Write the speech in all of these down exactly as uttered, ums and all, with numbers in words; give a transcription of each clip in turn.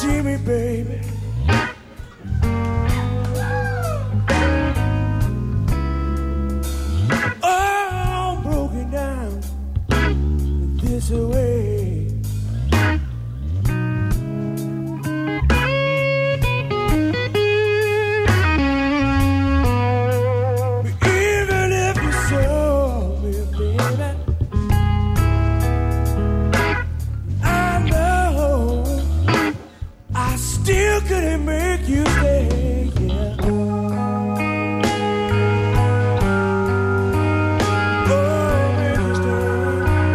see me, baby. Oh, I'm broken down this way. Even if you saw me, baby, I know I still couldn't make you stay, yeah. Oh, make you stay.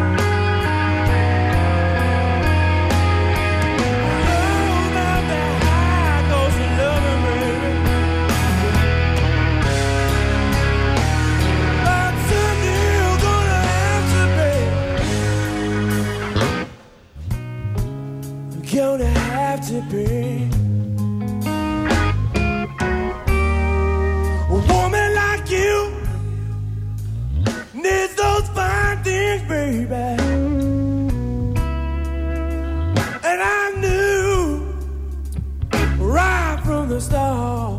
Oh, now that high goes to loving, baby. But someday you're gonna have to be. You're gonna have to be. A woman like you needs those fine things, baby. And I knew right from the start.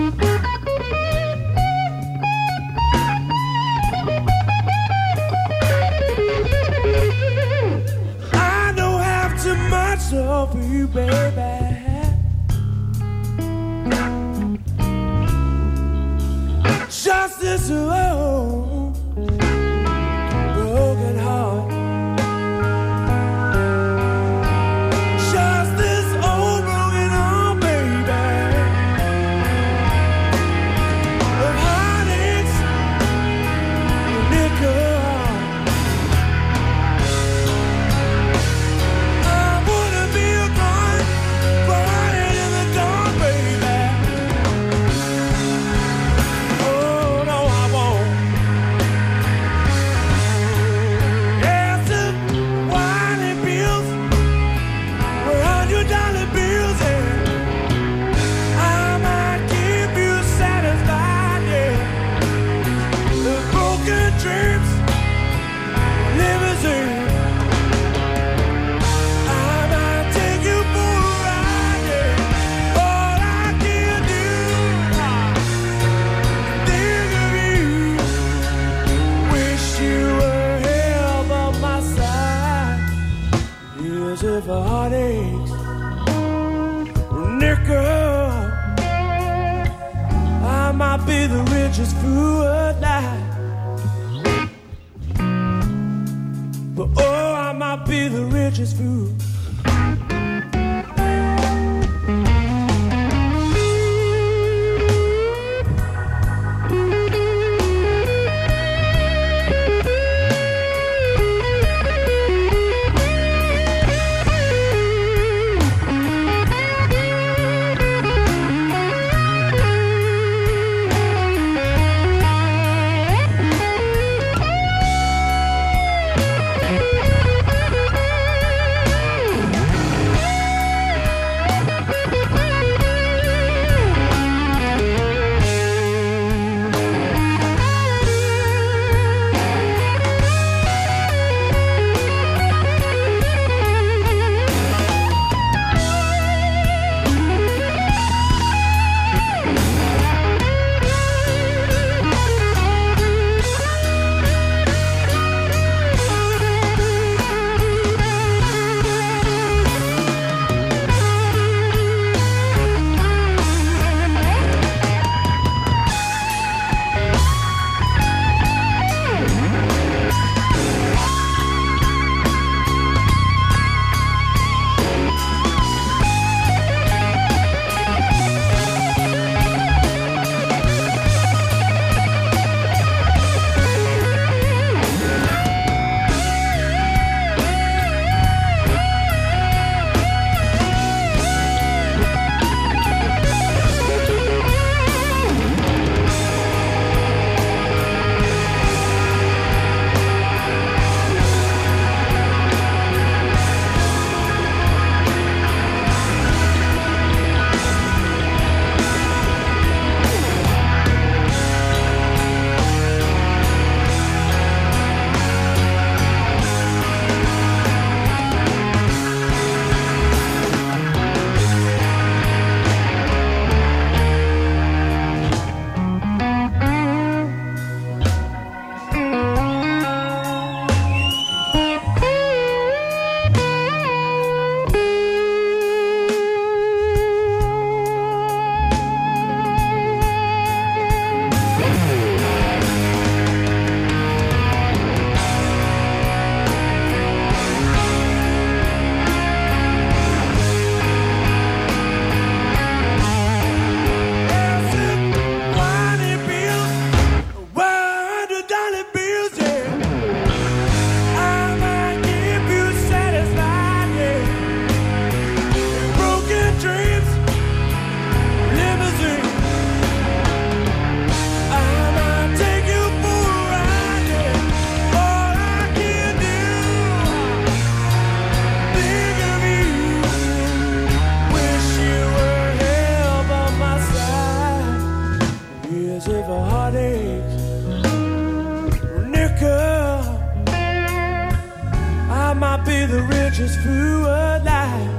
I don't have too much love for you, baby. Just this old broken heart. Just this old broken heart, baby. Of heartaches, liquor. I wanna be a gun, burning in the dark, baby. Oh no, I won't. Yes, the winding bills, a hundred dollar bills, and I might keep you satisfied, yeah. The broken dreams, limousine. I might take you for a ride, yeah. All I can do is think of you. Wish you were here by my side. Years of heartaches, nickel. I might be the richest fool alive, but oh, I might be the richest fool. the richest food alive.